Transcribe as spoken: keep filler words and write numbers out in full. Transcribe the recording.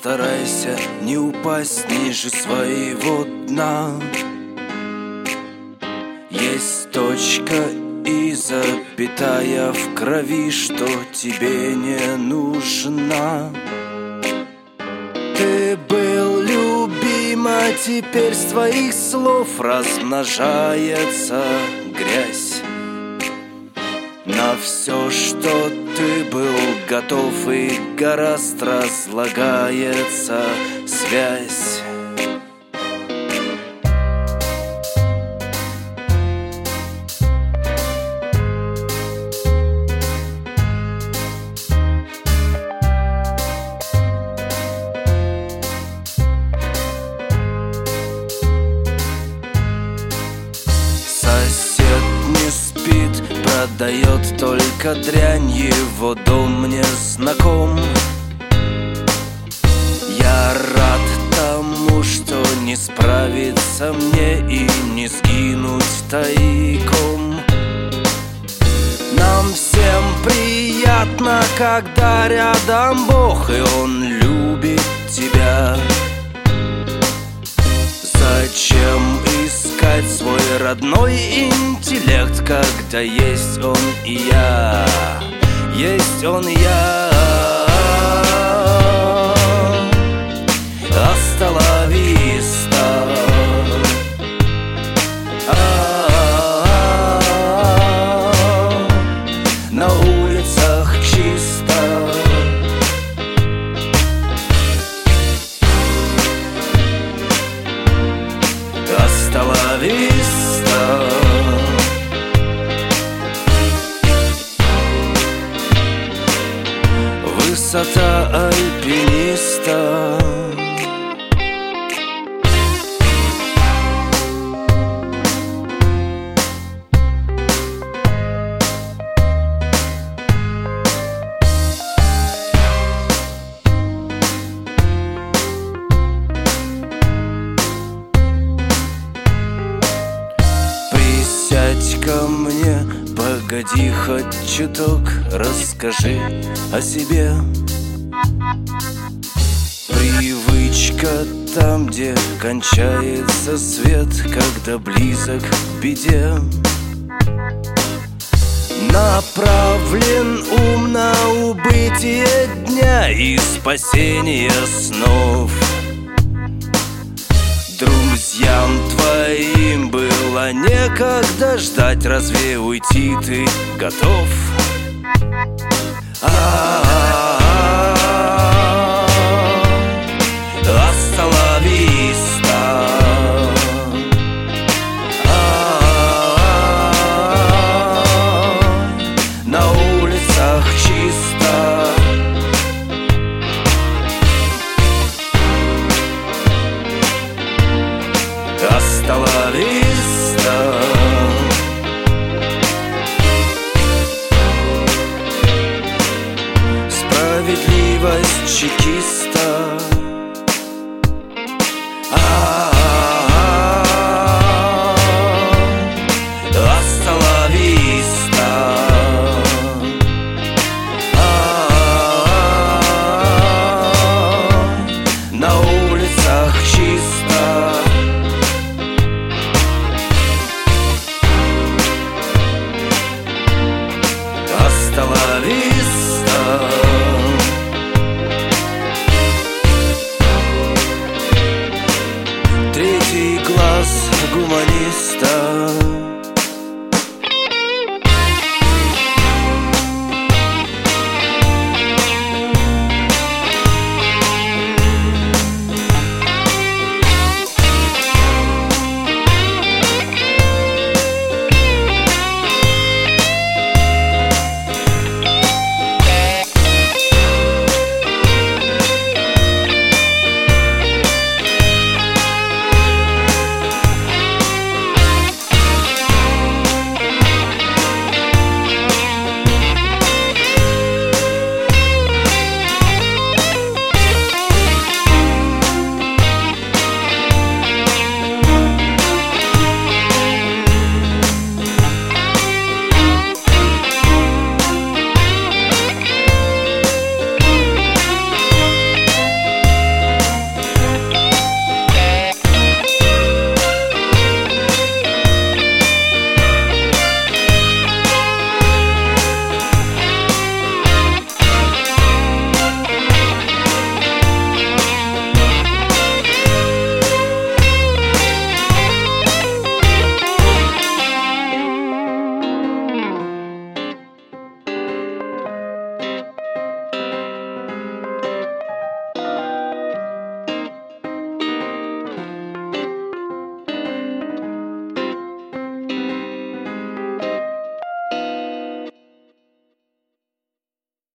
постарайся не упасть ниже своего дна. Есть точка и запятая в крови, что тебе не нужна. Ты был любим, а теперь с твоих слов размножается грязь. На все, что ты был готов, и гораст разлагается связь. Сосед не спит, продает только дрянь, его дом мне знаком. Я рад тому, что не справиться мне и не сгинуть тайком. Нам всем приятно, когда рядом Бог, и Он любит тебя. Зачем искать свой родной интеллект, когда есть он и я, есть он и я. Hasta la vista. На улицах чисто. Hasta la vista. Высота альпиниста. Сядь ко мне, погоди хоть чуток, расскажи о себе. Привычка там, где кончается свет, когда близок к беде. Направлен ум на убытие дня и спасение снов. Друзьям твоим было некогда ждать, разве уйти ты готов? Hasta la vista. На улицах чисто. Hasta la vista. Справедливость чекиста.